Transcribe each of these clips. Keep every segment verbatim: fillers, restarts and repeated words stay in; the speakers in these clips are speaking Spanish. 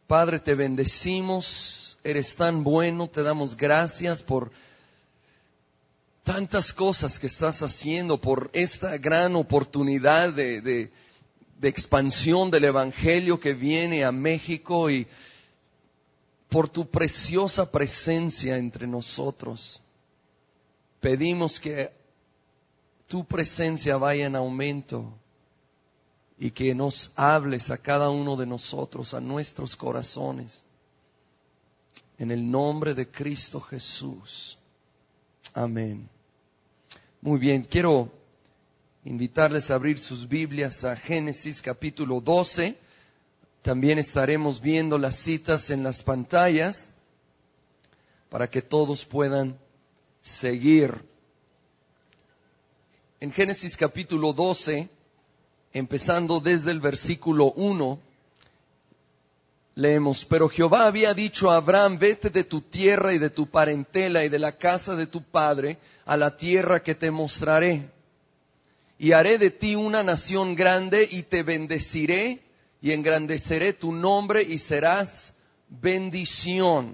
Padre, te bendecimos, eres tan bueno, te damos gracias por tantas cosas que estás haciendo, por esta gran oportunidad de, de, de expansión del Evangelio que viene a México y por tu preciosa presencia entre nosotros. Pedimos que tu presencia vaya en aumento y que nos hables a cada uno de nosotros, a nuestros corazones. En el nombre de Cristo Jesús. Amén. Muy bien, quiero invitarles a abrir sus Biblias a Génesis capítulo doce. También estaremos viendo las citas en las pantallas para que todos puedan seguir. En Génesis capítulo doce, empezando desde el versículo uno, leemos: Pero Jehová había dicho a Abraham, vete de tu tierra y de tu parentela y de la casa de tu padre a la tierra que te mostraré. Y haré de ti una nación grande y te bendeciré y engrandeceré tu nombre y serás bendición.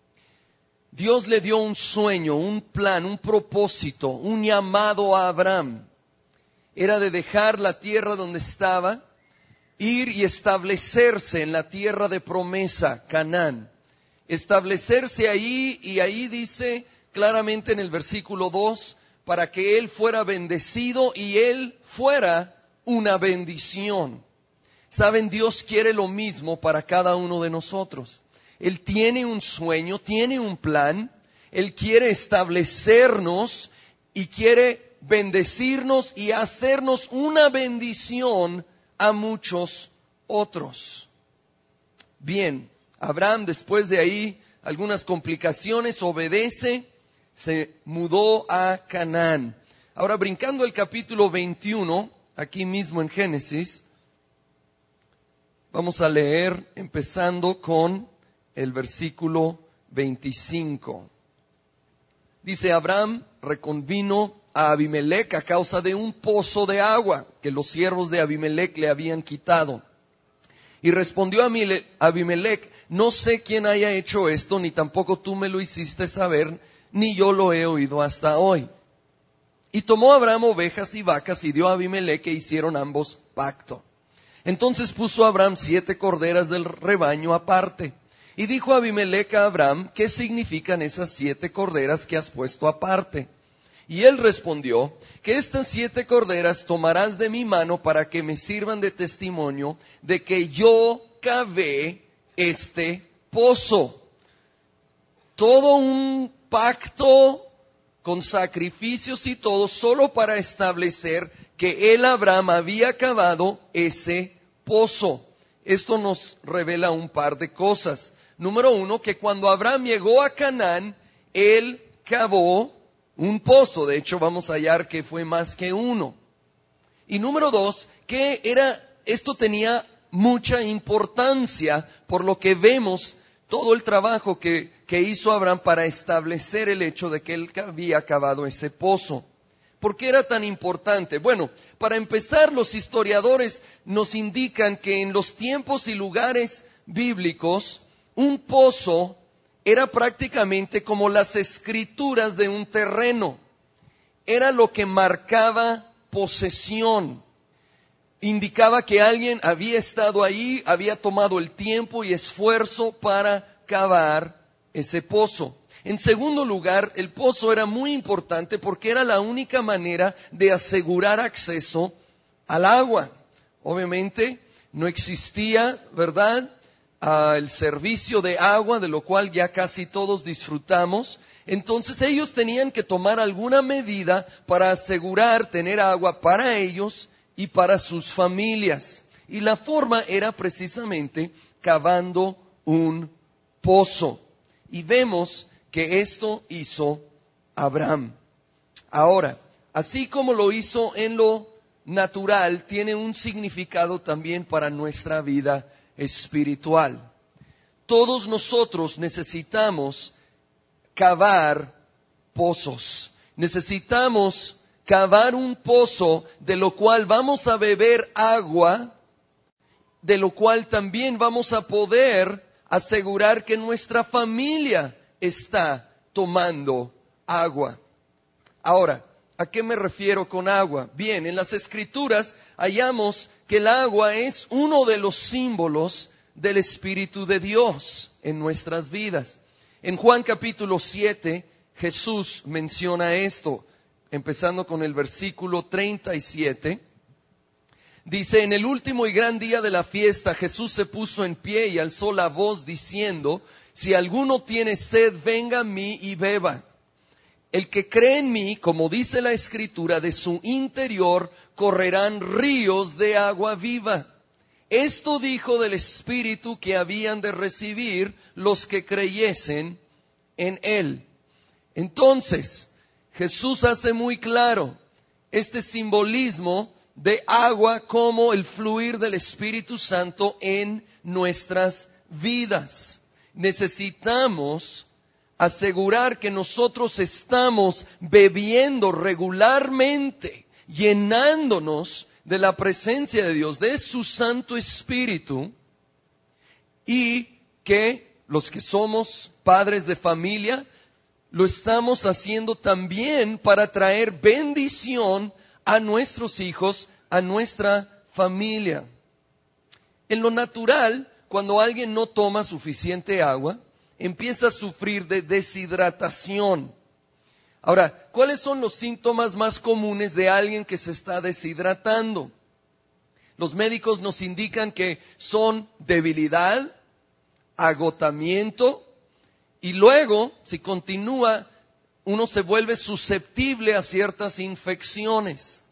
Dios le dio un sueño, un plan, un propósito, un llamado a Abraham. Era de dejar la tierra donde estaba, ir y establecerse en la tierra de promesa, Canaán. Establecerse ahí, y ahí dice claramente en el versículo dos, para que él fuera bendecido y él fuera una bendición. Saben, Dios quiere lo mismo para cada uno de nosotros. Él tiene un sueño, tiene un plan. Él quiere establecernos y quiere bendecirnos y hacernos una bendición a muchos otros. Bien, Abraham, después de ahí algunas complicaciones, obedece, se mudó a Canaán. Ahora, brincando el capítulo veintiuno, aquí mismo en Génesis, vamos a leer empezando con el versículo veinticinco. Dice: Abraham reconvino a Abimelec a causa de un pozo de agua que los siervos de Abimelec le habían quitado. Y respondió a Abimelec: no sé quién haya hecho esto, ni tampoco tú me lo hiciste saber, ni yo lo he oído hasta hoy. Y tomó Abraham ovejas y vacas y dio a Abimelec, e hicieron ambos pacto. Entonces puso Abraham siete corderas del rebaño aparte. Y dijo Abimelec a Abraham: ¿qué significan esas siete corderas que has puesto aparte? Y él respondió: que estas siete corderas tomarás de mi mano para que me sirvan de testimonio de que yo cavé este pozo. Todo un pacto con sacrificios y todo, solo para establecer que él, Abraham, había cavado ese pozo. Esto nos revela un par de cosas. Número uno, que cuando Abraham llegó a Canaán, él cavó un pozo. De hecho, vamos a hallar que fue más que uno. Y número dos, que era, esto tenía mucha importancia, por lo que vemos todo el trabajo que, que hizo Abraham para establecer el hecho de que él había cavado ese pozo. ¿Por qué era tan importante? Bueno, para empezar, los historiadores nos indican que en los tiempos y lugares bíblicos, un pozo era prácticamente como las escrituras de un terreno. Era lo que marcaba posesión. Indicaba que alguien había estado ahí, había tomado el tiempo y esfuerzo para cavar ese pozo. En segundo lugar, el pozo era muy importante porque era la única manera de asegurar acceso al agua. Obviamente no existía, ¿verdad?, Uh, el servicio de agua, de lo cual ya casi todos disfrutamos. Entonces ellos tenían que tomar alguna medida para asegurar tener agua para ellos y para sus familias. Y la forma era precisamente cavando un pozo. Y vemos que esto hizo Abraham. Ahora, así como lo hizo en lo natural, tiene un significado también para nuestra vida espiritual. Todos nosotros necesitamos cavar pozos. Necesitamos cavar un pozo de lo cual vamos a beber agua, de lo cual también vamos a poder asegurar que nuestra familia está tomando agua. Ahora, ¿a qué me refiero con agua? Bien, en las Escrituras hallamos que el agua es uno de los símbolos del Espíritu de Dios en nuestras vidas. En Juan capítulo siete, Jesús menciona esto, empezando con el versículo treinta y siete. Dice, en el último y gran día de la fiesta, Jesús se puso en pie y alzó la voz diciendo, si alguno tiene sed, venga a mí y beba. El que cree en mí, como dice la Escritura, de su interior correrán ríos de agua viva. Esto dijo del Espíritu que habían de recibir los que creyesen en Él. Entonces, Jesús hace muy claro este simbolismo de agua como el fluir del Espíritu Santo en nuestras vidas. Necesitamos asegurar que nosotros estamos bebiendo regularmente, llenándonos de la presencia de Dios, de su Santo Espíritu, y que los que somos padres de familia, lo estamos haciendo también para traer bendición a nuestros hijos, a nuestra familia. En lo natural, cuando alguien no toma suficiente agua, empieza a sufrir de deshidratación. Ahora, ¿cuáles son los síntomas más comunes de alguien que se está deshidratando? Los médicos nos indican que son debilidad, agotamiento, y luego, si continúa, uno se vuelve susceptible a ciertas infecciones.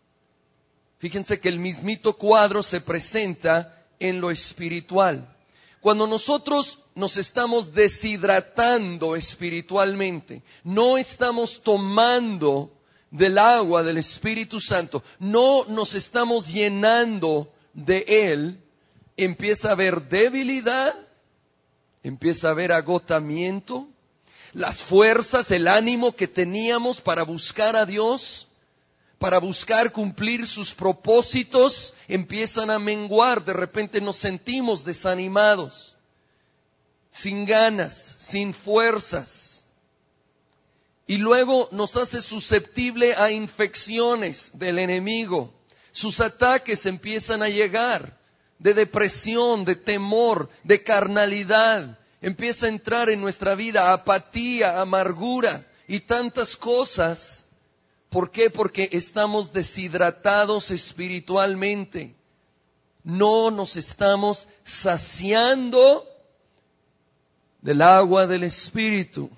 Fíjense que el mismito cuadro se presenta en lo espiritual. Cuando nosotros nos estamos deshidratando espiritualmente, no estamos tomando del agua del Espíritu Santo, no nos estamos llenando de Él, empieza a haber debilidad, empieza a haber agotamiento, las fuerzas, el ánimo que teníamos para buscar a Dios, para buscar cumplir sus propósitos, empiezan a menguar. De repente nos sentimos desanimados, sin ganas, sin fuerzas. Y luego nos hace susceptible a infecciones del enemigo. Sus ataques empiezan a llegar de depresión, de temor, de carnalidad. Empieza a entrar en nuestra vida apatía, amargura y tantas cosas. ¿Por qué? Porque estamos deshidratados espiritualmente. No nos estamos saciando del agua del Espíritu.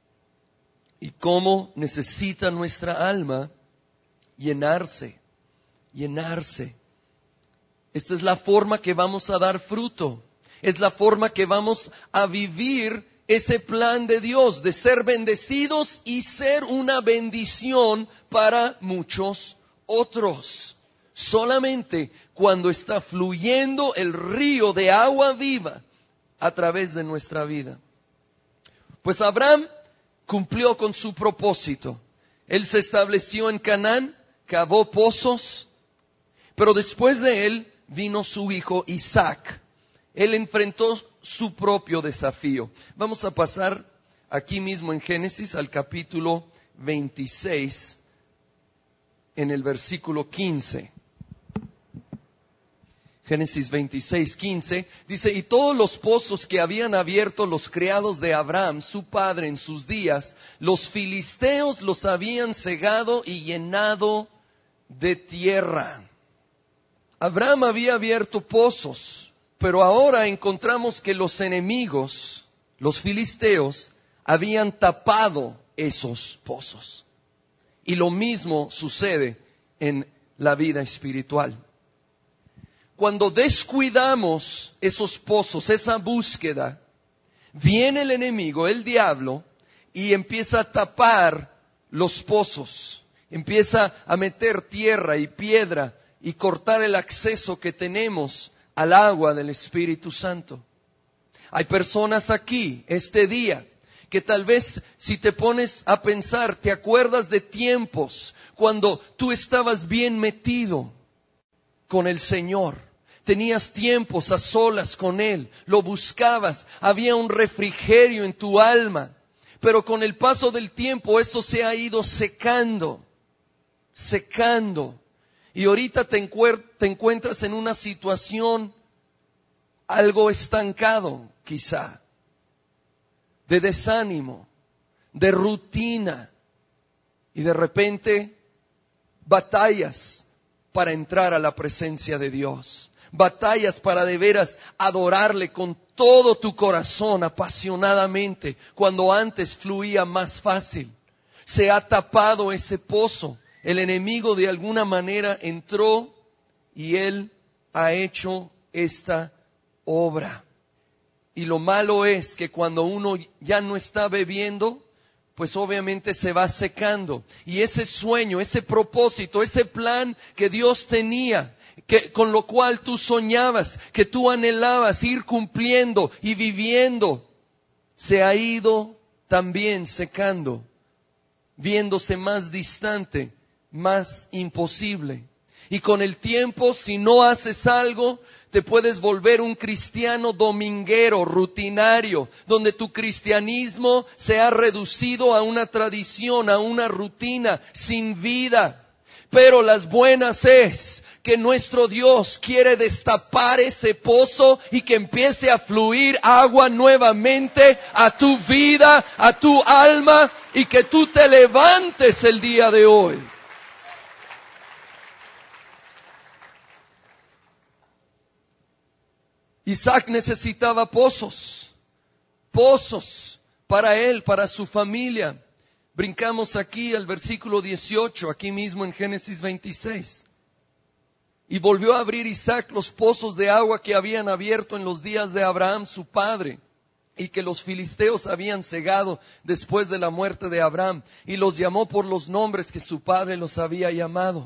¿Y cómo necesita nuestra alma llenarse? Llenarse. Esta es la forma que vamos a dar fruto. Es la forma que vamos a vivir ese plan de Dios, de ser bendecidos y ser una bendición para muchos otros. Solamente cuando está fluyendo el río de agua viva a través de nuestra vida. Pues Abraham cumplió con su propósito. Él se estableció en Canaán, cavó pozos, pero después de él vino su hijo Isaac. Él enfrentó su propio desafío. Vamos a pasar aquí mismo en Génesis al capítulo veintiséis, en el versículo quince. Génesis veintiséis, quince, dice, y todos los pozos que habían abierto los criados de Abraham, su padre, en sus días, los filisteos los habían cegado y llenado de tierra. Abraham había abierto pozos, pero ahora encontramos que los enemigos, los filisteos, habían tapado esos pozos. Y lo mismo sucede en la vida espiritual. Cuando descuidamos esos pozos, esa búsqueda, viene el enemigo, el diablo, y empieza a tapar los pozos. Empieza a meter tierra y piedra y cortar el acceso que tenemos al agua del Espíritu Santo. Hay personas aquí, este día, que tal vez si te pones a pensar, te acuerdas de tiempos cuando tú estabas bien metido con el Señor. Tenías tiempos a solas con Él, lo buscabas, había un refrigerio en tu alma. Pero con el paso del tiempo eso se ha ido secando, secando. Y ahorita te, encuer- te encuentras en una situación algo estancado, quizá, de desánimo, de rutina. Y de repente batallas para entrar a la presencia de Dios. Batallas para de veras adorarle con todo tu corazón, apasionadamente, cuando antes fluía más fácil. Se ha tapado ese pozo. El enemigo de alguna manera entró y él ha hecho esta obra. Y lo malo es que cuando uno ya no está bebiendo, pues obviamente se va secando. Y ese sueño, ese propósito, ese plan que Dios tenía, que, con lo cual tú soñabas, que tú anhelabas ir cumpliendo y viviendo, se ha ido también secando, viéndose más distante, más imposible. Y con el tiempo, si no haces algo, te puedes volver un cristiano dominguero, rutinario, donde tu cristianismo se ha reducido a una tradición, a una rutina, sin vida. Pero las buenas es que nuestro Dios quiere destapar ese pozo y que empiece a fluir agua nuevamente a tu vida, a tu alma, y que tú te levantes el día de hoy. Isaac necesitaba pozos, pozos para él, para su familia. Brincamos aquí al versículo dieciocho, aquí mismo en Génesis veintiséis. Y volvió a abrir Isaac los pozos de agua que habían abierto en los días de Abraham su padre, y que los filisteos habían cegado después de la muerte de Abraham, y los llamó por los nombres que su padre los había llamado.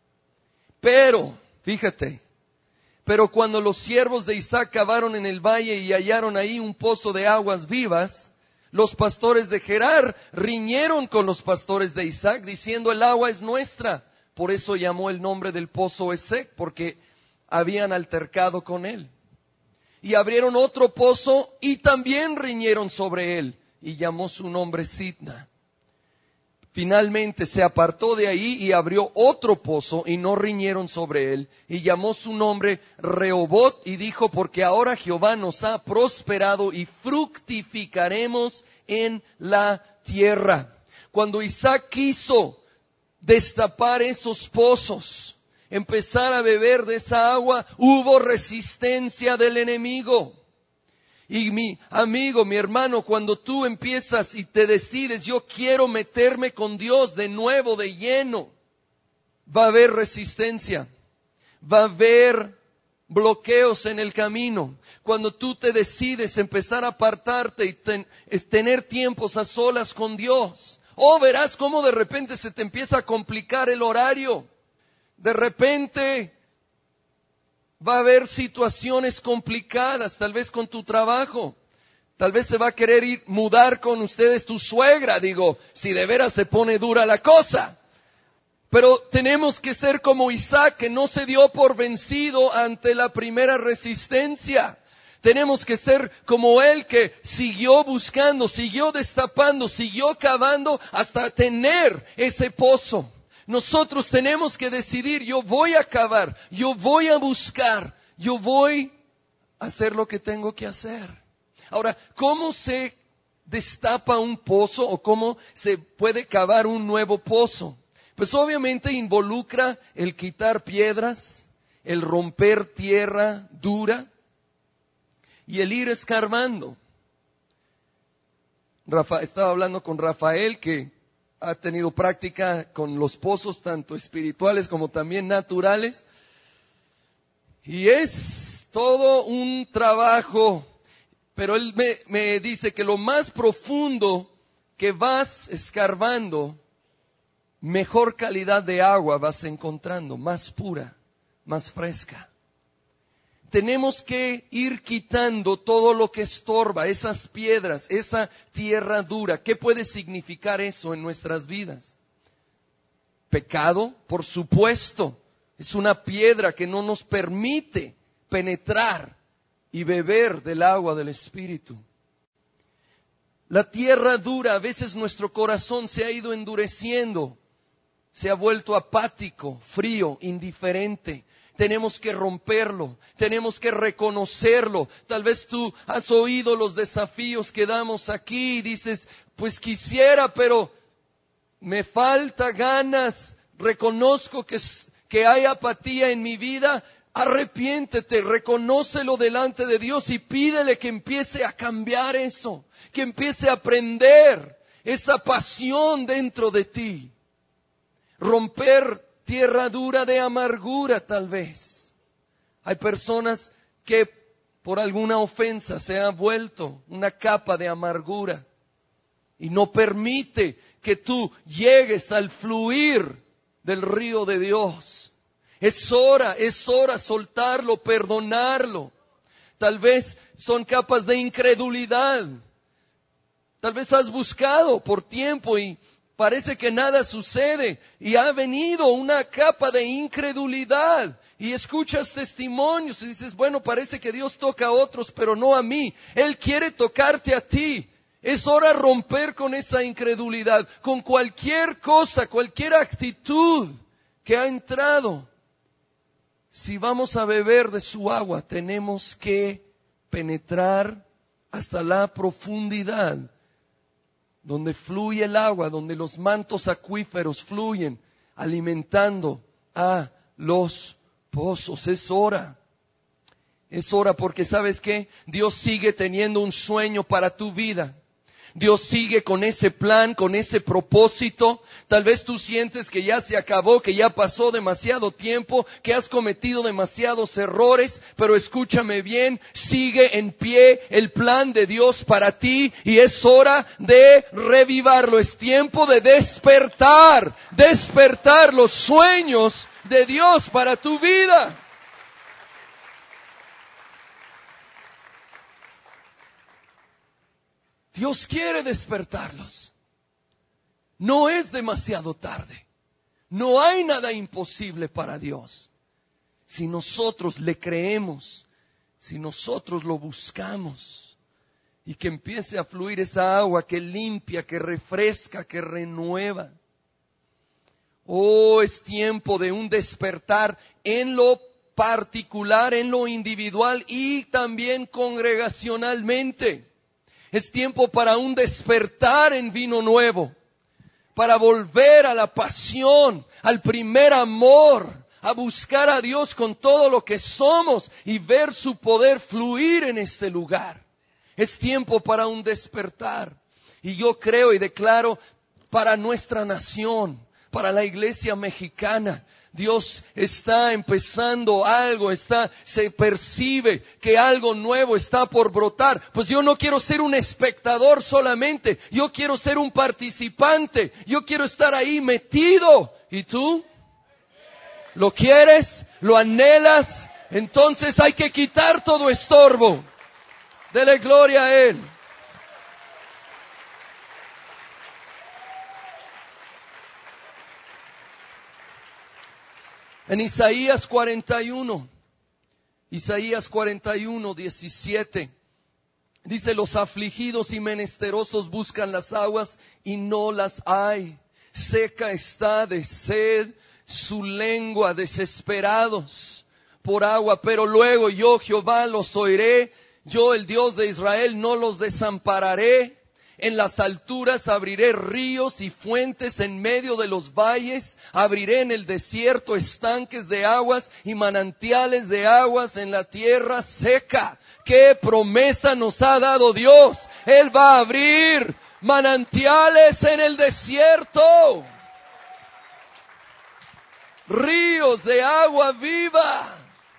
Pero, fíjate, pero cuando los siervos de Isaac cavaron en el valle y hallaron ahí un pozo de aguas vivas, los pastores de Gerar riñeron con los pastores de Isaac, diciendo: el agua es nuestra. Por eso llamó el nombre del pozo Esec, porque habían altercado con él. Y abrieron otro pozo y también riñeron sobre él, y llamó su nombre Sitna. Finalmente se apartó de ahí y abrió otro pozo y no riñeron sobre él, y llamó su nombre Rehobot, y dijo: porque ahora Jehová nos ha prosperado y fructificaremos en la tierra. Cuando Isaac quiso destapar esos pozos, empezar a beber de esa agua, hubo resistencia del enemigo. Y mi amigo, mi hermano, cuando tú empiezas y te decides: yo quiero meterme con Dios de nuevo, de lleno, va a haber resistencia, va a haber bloqueos en el camino. Cuando tú te decides empezar a apartarte y ten, es tener tiempos a solas con Dios, oh, verás cómo de repente se te empieza a complicar el horario. De repente va a haber situaciones complicadas, tal vez con tu trabajo. Tal vez se va a querer ir mudar con ustedes tu suegra, digo, si de veras se pone dura la cosa. Pero tenemos que ser como Isaac, que no se dio por vencido ante la primera resistencia. Tenemos que ser como él, que siguió buscando, siguió destapando, siguió cavando hasta tener ese pozo. Nosotros tenemos que decidir: yo voy a cavar, yo voy a buscar, yo voy a hacer lo que tengo que hacer. Ahora, ¿cómo se destapa un pozo o cómo se puede cavar un nuevo pozo? Pues obviamente involucra el quitar piedras, el romper tierra dura y el ir escarbando. Rafa, estaba hablando con Rafael, que ha tenido práctica con los pozos tanto espirituales como también naturales, y es todo un trabajo, pero él me, me dice que lo más profundo que vas escarbando, mejor calidad de agua vas encontrando, más pura, más fresca. Tenemos que ir quitando todo lo que estorba, esas piedras, esa tierra dura. ¿Qué puede significar eso en nuestras vidas? Pecado, por supuesto. Es una piedra que no nos permite penetrar y beber del agua del Espíritu. La tierra dura, a veces nuestro corazón se ha ido endureciendo, se ha vuelto apático, frío, indiferente. Tenemos que romperlo, tenemos que reconocerlo. Tal vez tú has oído los desafíos que damos aquí y dices, pues quisiera, pero me falta ganas, reconozco que, que hay apatía en mi vida. Arrepiéntete, reconócelo delante de Dios y pídele que empiece a cambiar eso, que empiece a prender esa pasión dentro de ti. Romper tierra dura de amargura tal vez. Hay personas que por alguna ofensa se han vuelto una capa de amargura y no permite que tú llegues al fluir del río de Dios. Es hora, es hora soltarlo, perdonarlo. Tal vez son capas de incredulidad. Tal vez has buscado por tiempo y parece que nada sucede y ha venido una capa de incredulidad y escuchas testimonios y dices, bueno, parece que Dios toca a otros, pero no a mí. Él quiere tocarte a ti. Es hora de romper con esa incredulidad, con cualquier cosa, cualquier actitud que ha entrado. Si vamos a beber de su agua, tenemos que penetrar hasta la profundidad, donde fluye el agua, donde los mantos acuíferos fluyen, alimentando a los pozos. Es hora, es hora porque ¿sabes qué? Dios sigue teniendo un sueño para tu vida. Dios sigue con ese plan, con ese propósito. Tal vez tú sientes que ya se acabó, que ya pasó demasiado tiempo, que has cometido demasiados errores, pero escúchame bien, sigue en pie el plan de Dios para ti y es hora de revivarlo. Es tiempo de despertar, despertar los sueños de Dios para tu vida. Dios quiere despertarlos. No es demasiado tarde. No hay nada imposible para Dios. Si nosotros le creemos, si nosotros lo buscamos y que empiece a fluir esa agua que limpia, que refresca, que renueva. Oh, es tiempo de un despertar en lo particular, en lo individual y también congregacionalmente. Es tiempo para un despertar en vino nuevo, para volver a la pasión, al primer amor, a buscar a Dios con todo lo que somos y ver su poder fluir en este lugar. Es tiempo para un despertar. Y yo creo y declaro para nuestra nación, para la iglesia mexicana, Dios está empezando algo, está, se percibe que algo nuevo está por brotar. Pues yo no quiero ser un espectador solamente, yo quiero ser un participante, yo quiero estar ahí metido. ¿Y tú? ¿Lo quieres? ¿Lo anhelas? Entonces hay que quitar todo estorbo. Dele gloria a Él. En Isaías cuarenta y uno, Isaías cuarenta y uno, diecisiete, dice, los afligidos y menesterosos buscan las aguas y no las hay. Seca está de sed su lengua, desesperados por agua, pero luego yo, Jehová, los oiré, yo, el Dios de Israel, no los desampararé. En las alturas abriré ríos y fuentes en medio de los valles, abriré en el desierto estanques de aguas y manantiales de aguas en la tierra seca. ¡Qué promesa nos ha dado Dios! Él va a abrir manantiales en el desierto, ríos de agua viva.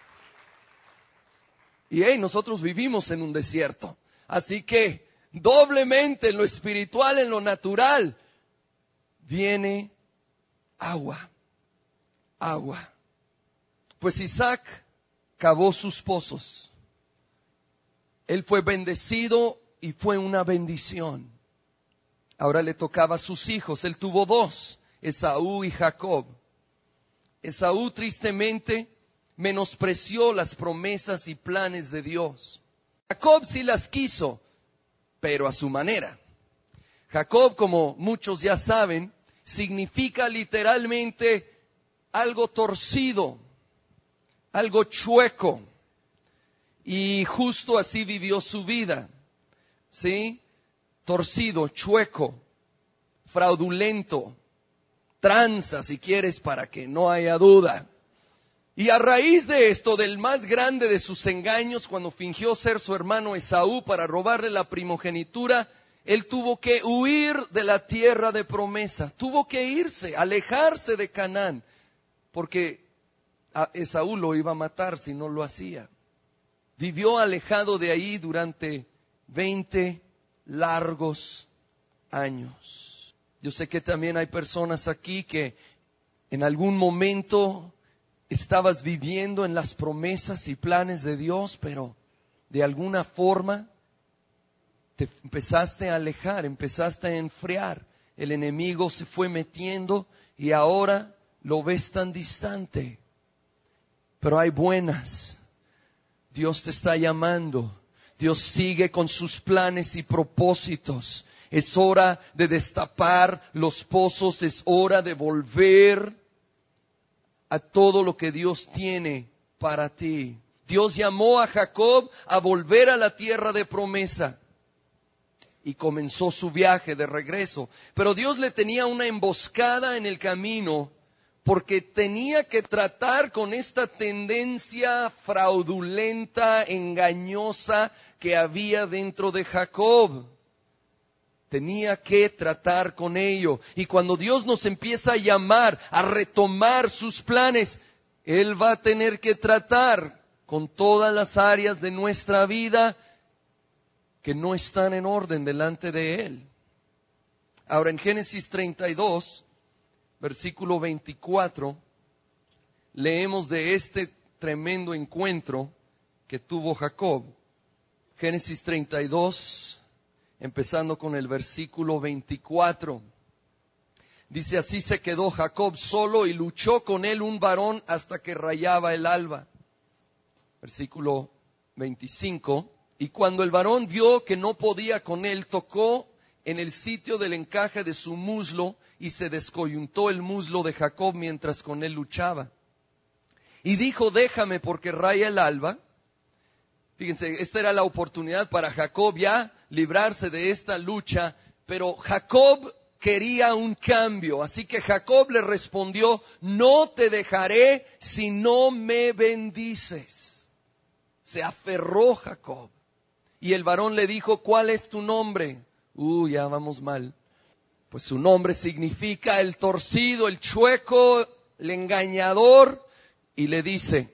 Y hey, nosotros vivimos en un desierto, así que doblemente en lo espiritual, en lo natural, viene agua, agua. Pues Isaac cavó sus pozos. Él fue bendecido y fue una bendición. Ahora le tocaba a sus hijos. Él tuvo dos, Esaú y Jacob. Esaú tristemente menospreció las promesas y planes de Dios. Jacob sí las quiso, pero a su manera. Jacob, como muchos ya saben, significa literalmente algo torcido, algo chueco. Y justo así vivió su vida, ¿sí? Torcido, chueco, fraudulento, tranza, si quieres, para que no haya duda. Y a raíz de esto, del más grande de sus engaños, cuando fingió ser su hermano Esaú para robarle la primogenitura, él tuvo que huir de la tierra de promesa, tuvo que irse, alejarse de Canaán, porque a Esaú lo iba a matar si no lo hacía. Vivió alejado de ahí durante veinte largos años. Yo sé que también hay personas aquí que en algún momento estabas viviendo en las promesas y planes de Dios, pero de alguna forma te empezaste a alejar, empezaste a enfriar. El enemigo se fue metiendo y ahora lo ves tan distante. Pero hay buenas. Dios te está llamando. Dios sigue con sus planes y propósitos. Es hora de destapar los pozos. Es hora de volver a todo lo que Dios tiene para ti. Dios llamó a Jacob a volver a la tierra de promesa. Y comenzó su viaje de regreso. Pero Dios le tenía una emboscada en el camino, porque tenía que tratar con esta tendencia fraudulenta, engañosa que había dentro de Jacob. Tenía que tratar con ello. Y cuando Dios nos empieza a llamar a retomar sus planes, Él va a tener que tratar con todas las áreas de nuestra vida que no están en orden delante de Él. Ahora en Génesis treinta y dos, versículo veinticuatro, leemos de este tremendo encuentro que tuvo Jacob. Génesis treinta y dos, empezando con el versículo veinticuatro. Dice: así se quedó Jacob solo y luchó con él un varón hasta que rayaba el alba. Versículo veinticinco. Y cuando el varón vio que no podía con él, tocó en el sitio del encaje de su muslo y se descoyuntó el muslo de Jacob mientras con él luchaba. Y dijo: déjame porque raya el alba. Fíjense, esta era la oportunidad para Jacob ya librarse de esta lucha, pero Jacob quería un cambio. Así que Jacob le respondió: no te dejaré si no me bendices. Se aferró Jacob. Y el varón le dijo: ¿cuál es tu nombre? Uh, ya vamos mal. Pues su nombre significa el torcido, el chueco, el engañador. Y le dice,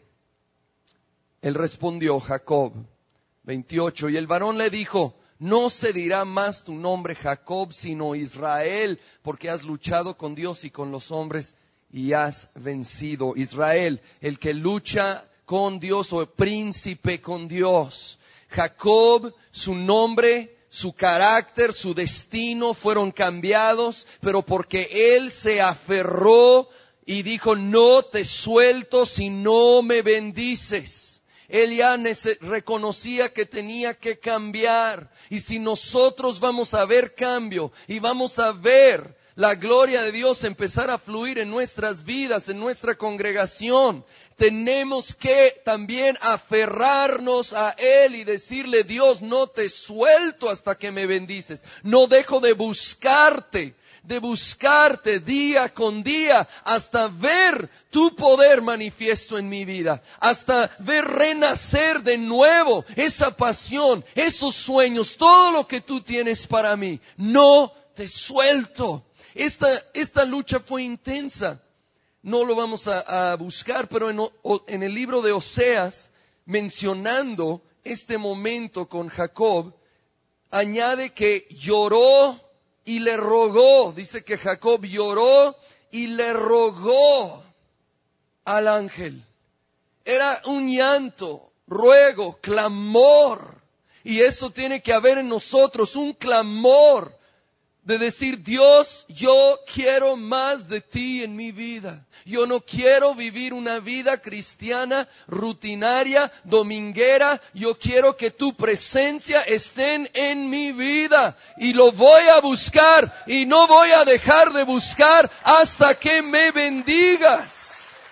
él respondió, Jacob. veintiocho. Y el varón le dijo: no se dirá más tu nombre Jacob, sino Israel, porque has luchado con Dios y con los hombres y has vencido. Israel, el que lucha con Dios, o príncipe con Dios. Jacob, su nombre, su carácter, su destino fueron cambiados, pero porque él se aferró y dijo: no te suelto si no me bendices. Él ya reconocía que tenía que cambiar. Y si nosotros vamos a ver cambio y vamos a ver la gloria de Dios empezar a fluir en nuestras vidas, en nuestra congregación, tenemos que también aferrarnos a Él y decirle: Dios, no te suelto hasta que me bendices. No dejo de buscarte, de buscarte día con día hasta ver tu poder manifiesto en mi vida, hasta ver renacer de nuevo esa pasión, esos sueños, todo lo que tú tienes para mí. No te suelto. Esta, esta lucha fue intensa. No lo vamos a, a buscar, pero en, en el libro de Oseas, mencionando este momento con Jacob, añade que lloró y le rogó. Dice que Jacob lloró y le rogó al ángel. Era un llanto, ruego, clamor. Y eso tiene que haber en nosotros, un clamor de decir, Dios, yo quiero más de ti en mi vida. Yo no quiero vivir una vida cristiana, rutinaria, dominguera. Yo quiero que tu presencia esté en mi vida. Y lo voy a buscar y no voy a dejar de buscar hasta que me bendigas.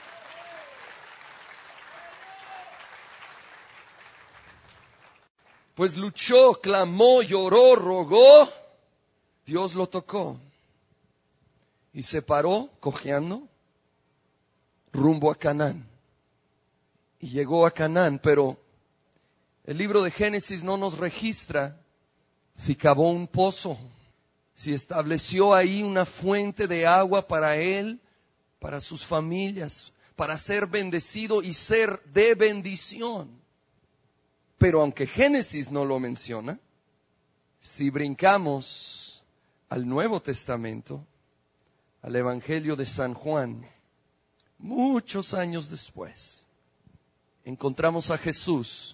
Pues luchó, clamó, lloró, rogó. Dios lo tocó y se paró cojeando rumbo a Canaán. Y llegó a Canaán, pero el libro de Génesis no nos registra si cavó un pozo, si estableció ahí una fuente de agua para él, para sus familias, para ser bendecido y ser de bendición. Pero aunque Génesis no lo menciona, si brincamos al Nuevo Testamento, al Evangelio de San Juan, muchos años después, encontramos a Jesús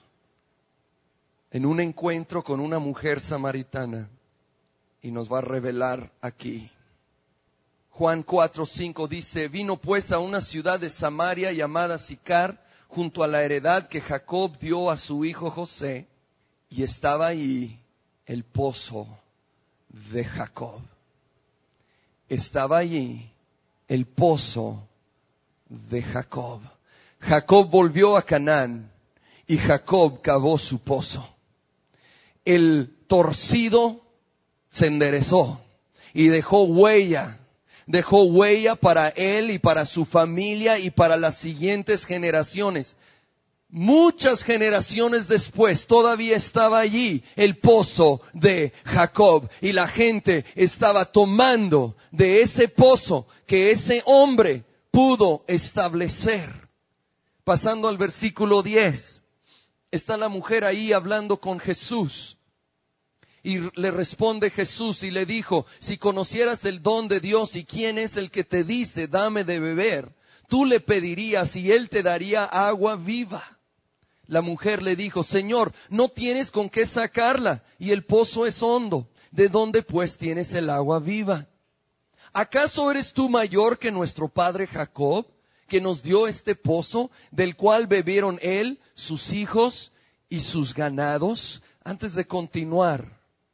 en un encuentro con una mujer samaritana y nos va a revelar aquí. Juan cuatro cinco dice, vino pues a una ciudad de Samaria llamada Sicar, junto a la heredad que Jacob dio a su hijo José, y estaba ahí el pozo de Jacob. Estaba allí el pozo de Jacob. Jacob volvió a Canaán y Jacob cavó su pozo. El torcido se enderezó y dejó huella, dejó huella para él y para su familia y para las siguientes generaciones. Muchas generaciones después todavía estaba allí el pozo de Jacob y la gente estaba tomando de ese pozo que ese hombre pudo establecer. Pasando al versículo diez, está la mujer ahí hablando con Jesús y le responde Jesús y le dijo, si conocieras el don de Dios y quién es el que te dice, dame de beber, tú le pedirías y él te daría agua viva. La mujer le dijo, Señor, no tienes con qué sacarla y el pozo es hondo. ¿De dónde pues tienes el agua viva? ¿Acaso eres tú mayor que nuestro padre Jacob, que nos dio este pozo, del cual bebieron él, sus hijos y sus ganados? Antes de continuar,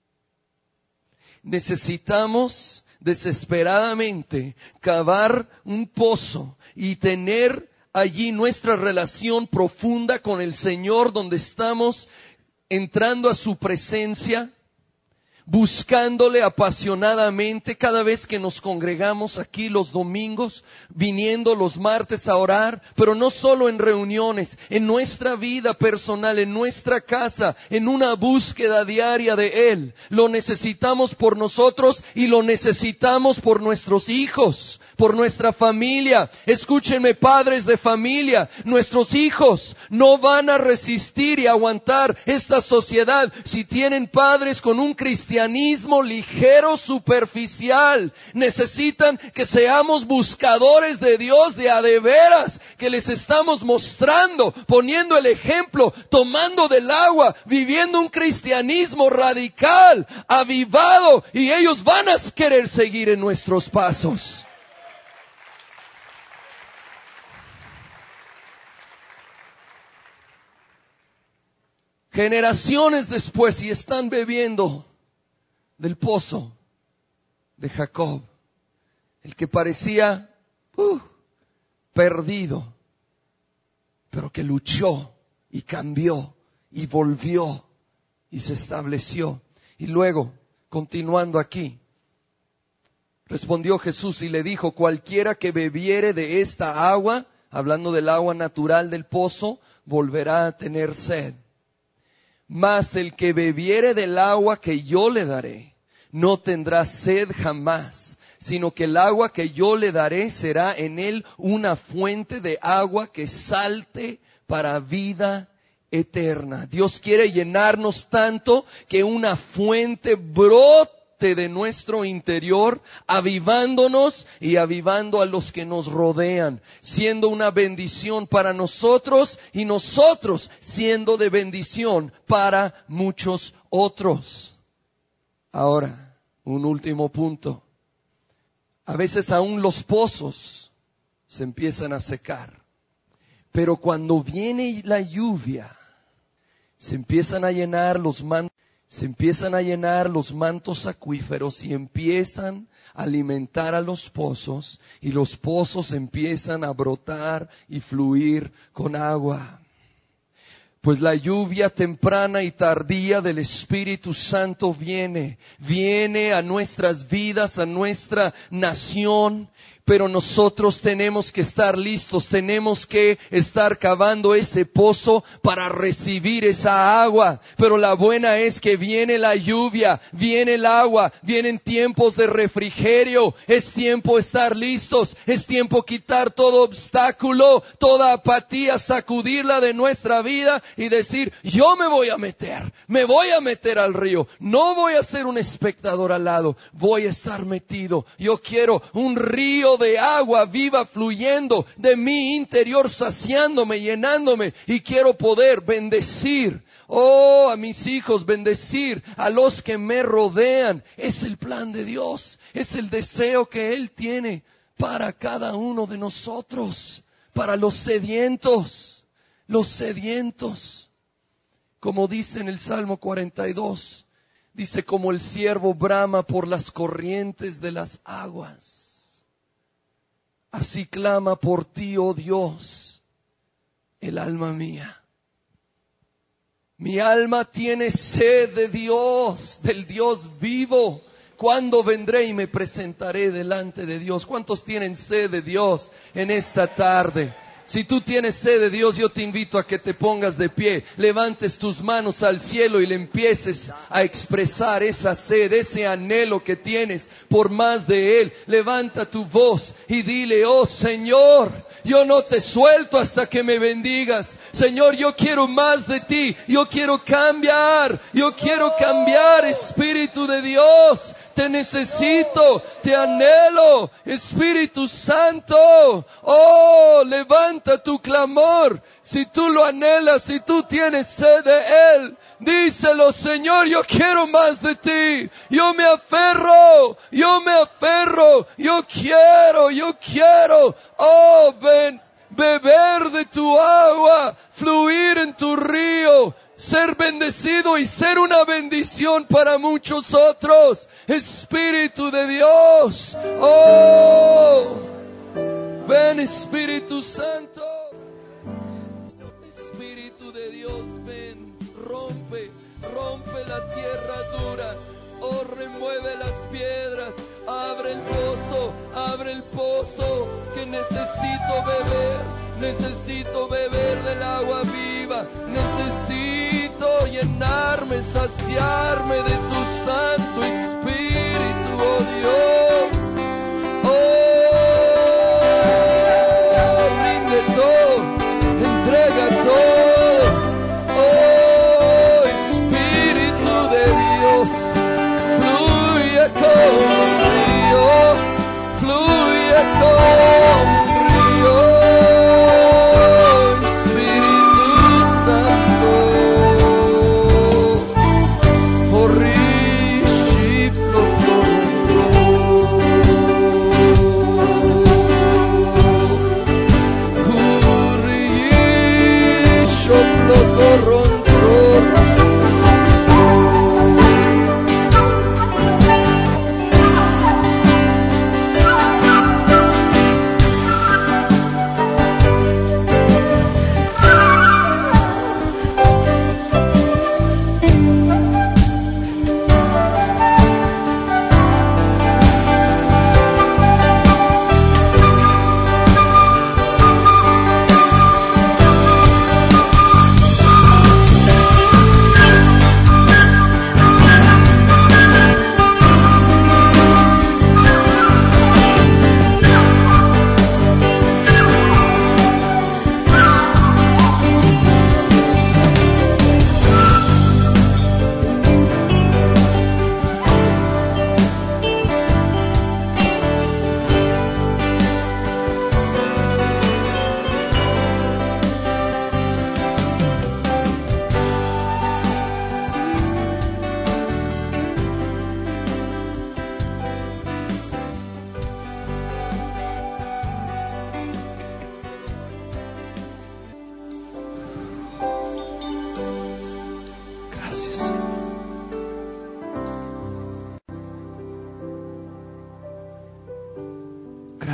necesitamos desesperadamente cavar un pozo y tener allí nuestra relación profunda con el Señor, donde estamos entrando a su presencia, buscándole apasionadamente cada vez que nos congregamos aquí los domingos, viniendo los martes a orar, pero no solo en reuniones, en nuestra vida personal, en nuestra casa, en una búsqueda diaria de Él. Lo necesitamos por nosotros y lo necesitamos por nuestros hijos, por nuestra familia. Escúchenme, padres de familia, nuestros hijos no van a resistir y aguantar esta sociedad si tienen padres con un cristianismo ligero, superficial. Necesitan que seamos buscadores de Dios de a de veras, que les estamos mostrando, poniendo el ejemplo, tomando del agua, viviendo un cristianismo radical, avivado, y ellos van a querer seguir en nuestros pasos. Generaciones después y están bebiendo del pozo de Jacob, el que parecía uh, perdido, pero que luchó y cambió y volvió y se estableció. Y luego, continuando aquí, respondió Jesús y le dijo, cualquiera que bebiere de esta agua, hablando del agua natural del pozo, volverá a tener sed. Mas el que bebiere del agua que yo le daré, no tendrá sed jamás, sino que el agua que yo le daré será en él una fuente de agua que salte para vida eterna. Dios quiere llenarnos tanto que una fuente brote de nuestro interior, avivándonos y avivando a los que nos rodean, siendo una bendición para nosotros y nosotros siendo de bendición para muchos otros. Ahora, Un último punto. A veces aún los pozos se empiezan a secar. Pero cuando viene la lluvia, se empiezan a llenar los mantos, se empiezan a llenar los mantos acuíferos y empiezan a alimentar a los pozos, y los pozos empiezan a brotar y fluir con agua. Pues la lluvia temprana y tardía del Espíritu Santo viene, viene a nuestras vidas, a nuestra nación, pero nosotros tenemos que estar listos, tenemos que estar cavando ese pozo para recibir esa agua. Pero la buena es que viene la lluvia, viene el agua, vienen tiempos de refrigerio, es tiempo estar listos, es tiempo quitar todo obstáculo, toda apatía, sacudirla de nuestra vida y decir, yo me voy a meter, me voy a meter al río, no voy a ser un espectador al lado, voy a estar metido. Yo quiero un río de agua viva fluyendo de mi interior, saciándome, llenándome, y quiero poder bendecir, oh, a mis hijos, bendecir a los que me rodean. Es el plan de Dios, es el deseo que Él tiene para cada uno de nosotros, para los sedientos, los sedientos. Como dice en el Salmo cuarenta y dos, dice, como el ciervo brama por las corrientes de las aguas, así clama por ti, oh Dios, el alma mía. Mi alma tiene sed de Dios, del Dios vivo. ¿Cuándo vendré y me presentaré delante de Dios? ¿Cuántos tienen sed de Dios en esta tarde? Si tú tienes sed de Dios, yo te invito a que te pongas de pie, levantes tus manos al cielo y le empieces a expresar esa sed, ese anhelo que tienes por más de Él. Levanta tu voz y dile, oh Señor, yo no te suelto hasta que me bendigas. Señor, yo quiero más de ti, yo quiero cambiar, yo quiero cambiar, Espíritu de Dios. Te necesito, te anhelo, Espíritu Santo. Oh, levanta tu clamor. Si tú lo anhelas, si tú tienes sed de Él, díselo, Señor, yo quiero más de ti. Yo me aferro, yo me aferro, yo quiero, yo quiero. Oh, ven, beber de tu agua, fluir en tu río, ser bendecido y ser una bendición para muchos otros. Espíritu de Dios, oh, ven Espíritu Santo. Espíritu de Dios, ven, rompe, rompe la tierra dura, oh, remueve las piedras, abre el pozo, abre el pozo, que necesito beber, necesito beber del agua viva, necesito llenarme, saciarme de tu Santo Espíritu, oh Dios. Oh, rinde todo, entrega todo, oh Espíritu de Dios, fluye como un río, fluye como un río.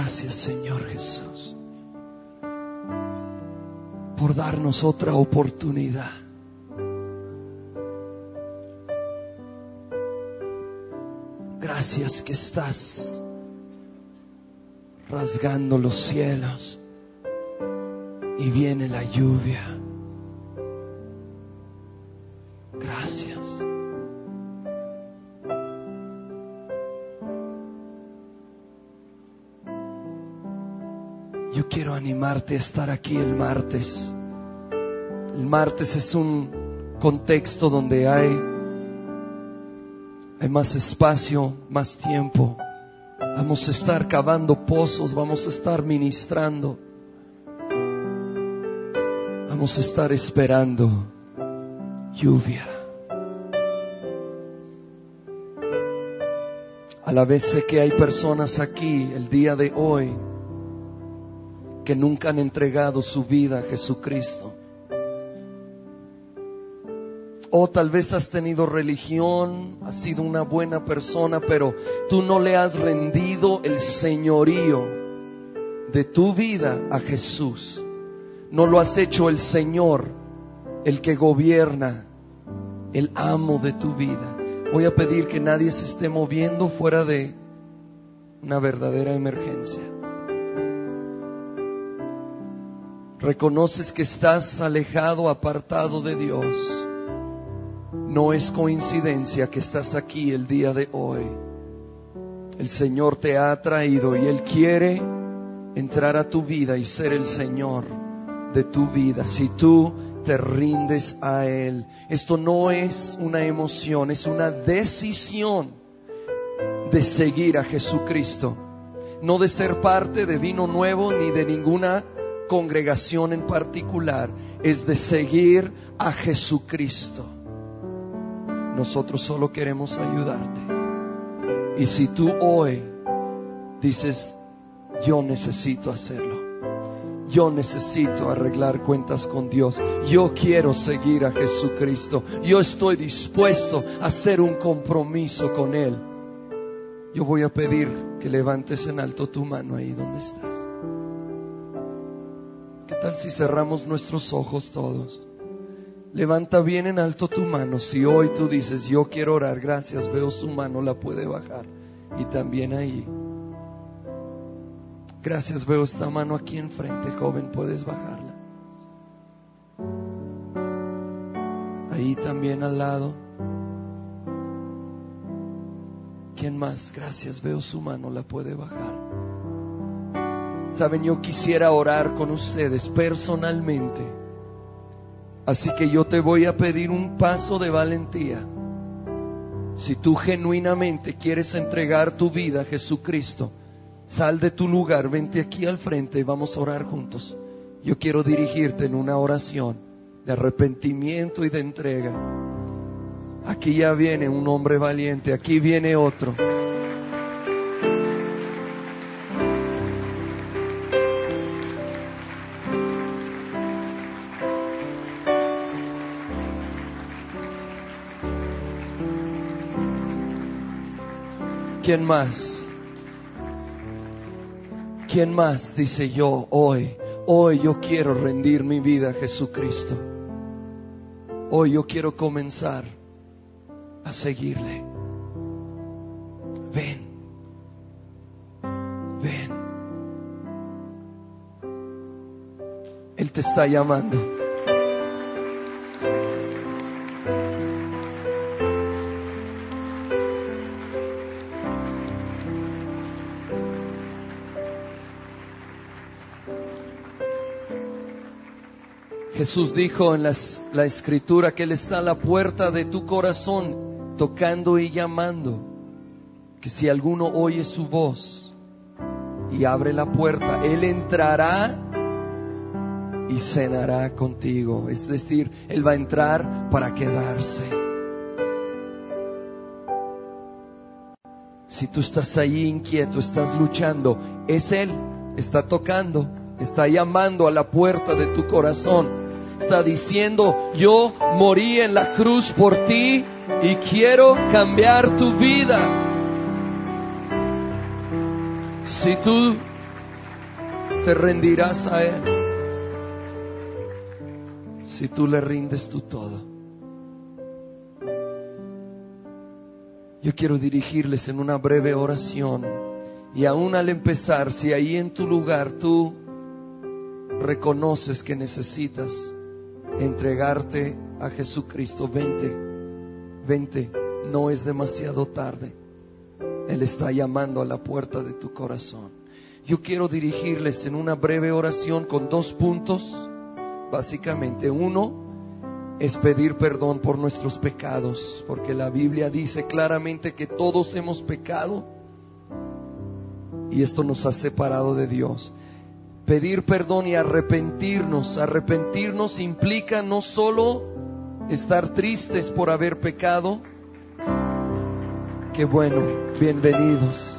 Gracias, Señor Jesús, por darnos otra oportunidad. Gracias que estás rasgando los cielos y viene la lluvia. Gracias. Yo quiero animarte a estar aquí el martes. El martes es un contexto donde hay, hay más espacio, más tiempo. Vamos a estar cavando pozos, vamos a estar ministrando. Vamos a estar esperando lluvia. A la vez sé que hay personas aquí el día de hoy que nunca han entregado su vida a Jesucristo. O tal vez has tenido religión, has sido una buena persona, pero tú no le has rendido el señorío de tu vida a Jesús. No lo has hecho el Señor, el que gobierna, el amo de tu vida. Voy a pedir que nadie se esté moviendo fuera de una verdadera emergencia. Reconoces que estás alejado, apartado de Dios. No es coincidencia que estás aquí el día de hoy. El Señor te ha traído y Él quiere entrar a tu vida y ser el Señor de tu vida. Si tú te rindes a Él, esto no es una emoción, es una decisión de seguir a Jesucristo. No de ser parte de Vino Nuevo ni de ninguna congregación en particular. Es de seguir a Jesucristo. Nosotros solo queremos ayudarte. Y si tú hoy dices, yo necesito hacerlo, yo necesito arreglar cuentas con Dios, yo quiero seguir a Jesucristo, yo estoy dispuesto a hacer un compromiso con Él, yo voy a pedir que levantes en alto tu mano ahí donde estás. ¿Qué tal si cerramos nuestros ojos todos? Levanta bien en alto tu mano. Si hoy tú dices, yo quiero orar, gracias, veo su mano, la puede bajar. Y también ahí. Gracias, veo esta mano aquí enfrente, joven, puedes bajarla. Ahí también al lado. ¿Quién más? Gracias, veo su mano, la puede bajar. Saben, yo quisiera orar con ustedes personalmente. Así que yo te voy a pedir un paso de valentía. Si tú genuinamente quieres entregar tu vida a Jesucristo, sal de tu lugar, vente aquí al frente y vamos a orar juntos. Yo quiero dirigirte en una oración de arrepentimiento y de entrega. Aquí ya viene un hombre valiente, aquí viene otro. ¿Quién más? ¿Quién más dice yo hoy? Hoy yo quiero rendir mi vida a Jesucristo. Hoy yo quiero comenzar a seguirle. Ven. Ven. Él te está llamando. Jesús dijo en las, la escritura que Él está a la puerta de tu corazón, tocando y llamando. Que si alguno oye su voz y abre la puerta, Él entrará y cenará contigo. Es decir, Él va a entrar para quedarse. Si tú estás ahí inquieto, estás luchando, es Él, está tocando, está llamando a la puerta de tu corazón. Está diciendo, yo morí en la cruz por ti y quiero cambiar tu vida. Si tú te rendirás a Él si tú le rindes tu todo. Yo quiero dirigirles en una breve oración, y aún al empezar, si ahí en tu lugar tú reconoces que necesitas entregarte a Jesucristo, vente, vente, no es demasiado tarde. Él está llamando a la puerta de tu corazón. Yo quiero dirigirles en una breve oración con dos puntos, básicamente. Uno es pedir perdón por nuestros pecados, porque la Biblia dice claramente que todos hemos pecado y esto nos ha separado de Dios. Pedir perdón y arrepentirnos. Arrepentirnos implica no solo estar tristes por haber pecado. Qué bueno, bienvenidos.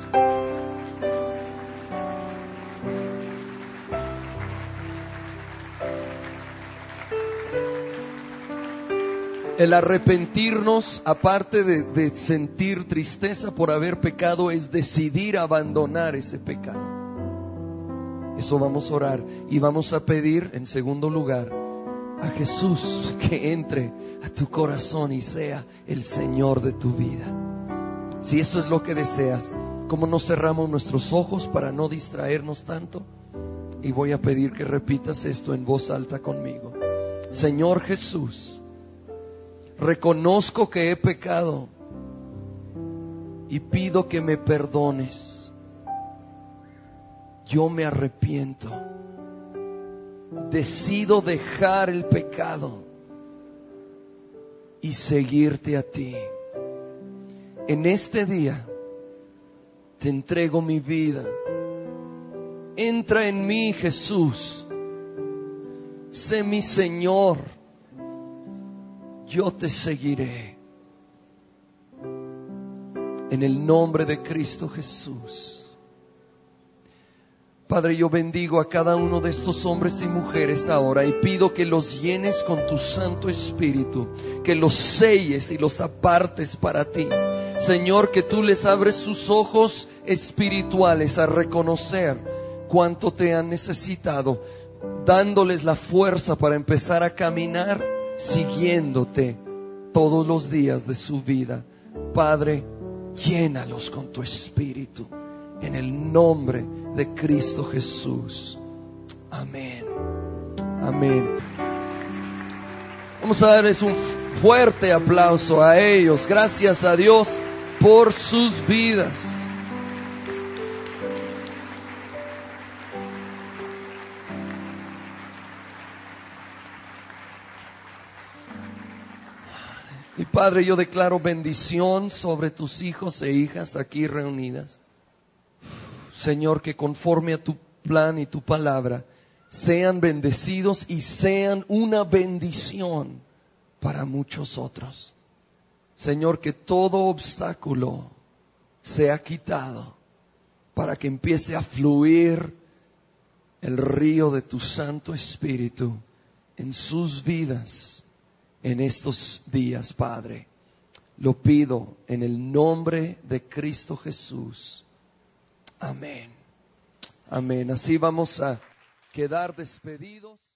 El arrepentirnos, aparte de, de sentir tristeza por haber pecado, es decidir abandonar ese pecado. Eso vamos a orar y vamos a pedir en segundo lugar a Jesús que entre a tu corazón y sea el Señor de tu vida. Si eso es lo que deseas, ¿cómo no cerramos nuestros ojos para no distraernos tanto? Y voy a pedir que repitas esto en voz alta conmigo. Señor Jesús, reconozco que he pecado y pido que me perdones. Yo me arrepiento. Decido dejar el pecado y seguirte a ti. En este día te entrego mi vida. Entra en mí, Jesús. Sé mi Señor. Yo te seguiré. En el nombre de Cristo Jesús. Padre, yo bendigo a cada uno de estos hombres y mujeres ahora y pido que los llenes con tu Santo Espíritu, que los selles y los apartes para ti. Señor, que tú les abres sus ojos espirituales a reconocer cuánto te han necesitado, dándoles la fuerza para empezar a caminar siguiéndote todos los días de su vida. Padre, llénalos con tu Espíritu en el nombre de Cristo Jesús. Amén. Amén. Vamos a darles un fuerte aplauso a ellos. Gracias a Dios por sus vidas. Y Padre, yo declaro bendición sobre tus hijos e hijas aquí reunidas. Señor, que conforme a tu plan y tu palabra sean bendecidos y sean una bendición para muchos otros. Señor, que todo obstáculo sea quitado para que empiece a fluir el río de tu Santo Espíritu en sus vidas en estos días, Padre. Lo pido en el nombre de Cristo Jesús. Amén. Amén. Así vamos a quedar despedidos.